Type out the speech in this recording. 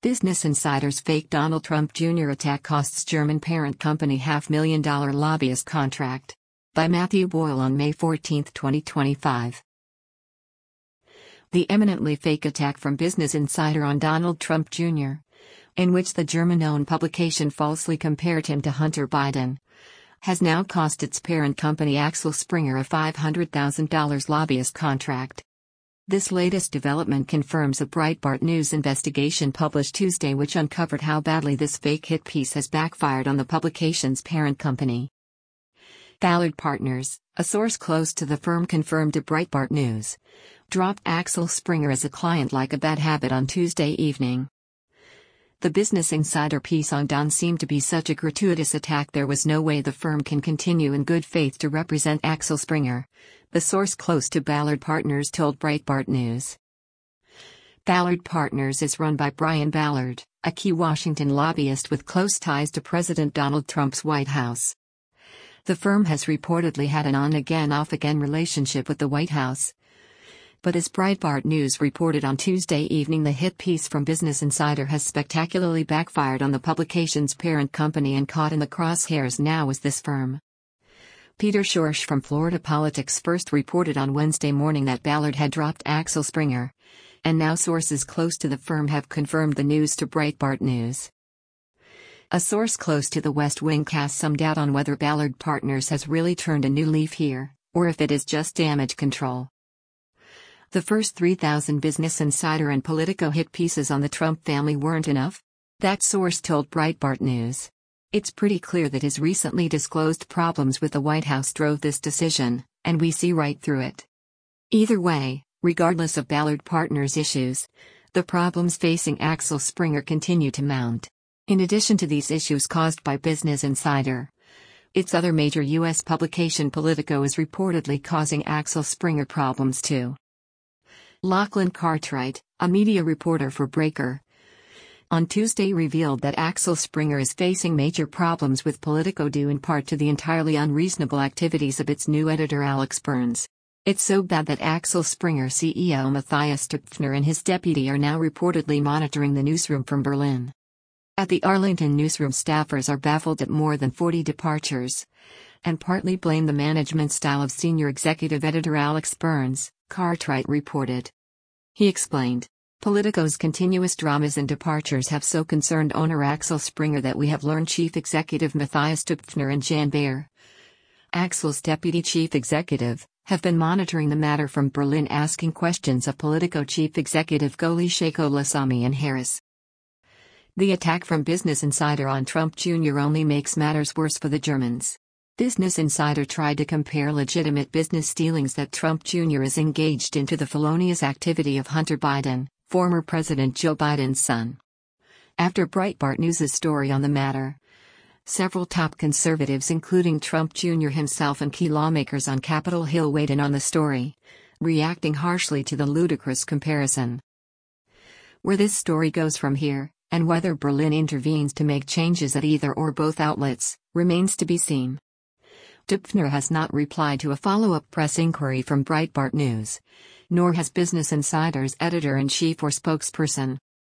Business Insider's fake Donald Trump Jr. attack costs German parent company $500,000 lobbyist contract. By Matthew Boyle on May 14, 2025. The eminently fake attack from Business Insider on Donald Trump Jr., in which the German-owned publication falsely compared him to Hunter Biden, has now cost its parent company Axel Springer a $500,000 lobbyist contract. This latest development confirms a Breitbart News investigation published Tuesday which uncovered how badly this fake hit piece has backfired on the publication's parent company. Ballard Partners, a source close to the firm confirmed to Breitbart News, dropped Axel Springer as a client like a bad habit on Tuesday evening. The Business Insider piece on Don seemed to be such a gratuitous attack there was no way the firm can continue in good faith to represent Axel Springer, the source close to Ballard Partners told Breitbart News. Ballard Partners is run by Brian Ballard, a key Washington lobbyist with close ties to President Donald Trump's White House. The firm has reportedly had an on-again off-again relationship with the White House. But as Breitbart News reported on Tuesday evening, the hit piece from Business Insider has spectacularly backfired on the publication's parent company, and caught in the crosshairs now is this firm. Peter Schorsch from Florida Politics first reported on Wednesday morning that Ballard had dropped Axel Springer, and now sources close to the firm have confirmed the news to Breitbart News. A source close to the West Wing casts some doubt on whether Ballard Partners has really turned a new leaf here, or if it is just damage control. The first 3,000 Business Insider and Politico hit pieces on the Trump family weren't enough? That source told Breitbart News. It's pretty clear that his recently disclosed problems with the White House drove this decision, and we see right through it. Either way, regardless of Ballard Partners' issues, the problems facing Axel Springer continue to mount. In addition to these issues caused by Business Insider, its other major U.S. publication Politico is reportedly causing Axel Springer problems too. Lachlan Cartwright, a media reporter for Breaker, on Tuesday revealed that Axel Springer is facing major problems with Politico due in part to the entirely unreasonable activities of its new editor Alex Burns. It's so bad that Axel Springer CEO Matthias Tüpfner and his deputy are now reportedly monitoring the newsroom from Berlin. At the Arlington newsroom, staffers are baffled at more than 40 departures, and partly blame the management style of senior executive editor Alex Burns, Cartwright reported. He explained, Politico's continuous dramas and departures have so concerned owner Axel Springer that we have learned Chief Executive Matthias Tüpfner and Jan Baer, Axel's deputy chief executive, have been monitoring the matter from Berlin, asking questions of Politico Chief Executive Goli Sheiko-Lasami and Harris. The attack from Business Insider on Trump Jr. only makes matters worse for the Germans. Business Insider tried to compare legitimate business dealings that Trump Jr. is engaged in to the felonious activity of Hunter Biden, former President Joe Biden's son. After Breitbart News' story on the matter, several top conservatives including Trump Jr. himself and key lawmakers on Capitol Hill weighed in on the story, reacting harshly to the ludicrous comparison. Where this story goes from here, and whether Berlin intervenes to make changes at either or both outlets, remains to be seen. Tüpfner has not replied to a follow-up press inquiry from Breitbart News, nor has Business Insider's editor-in-chief or spokesperson.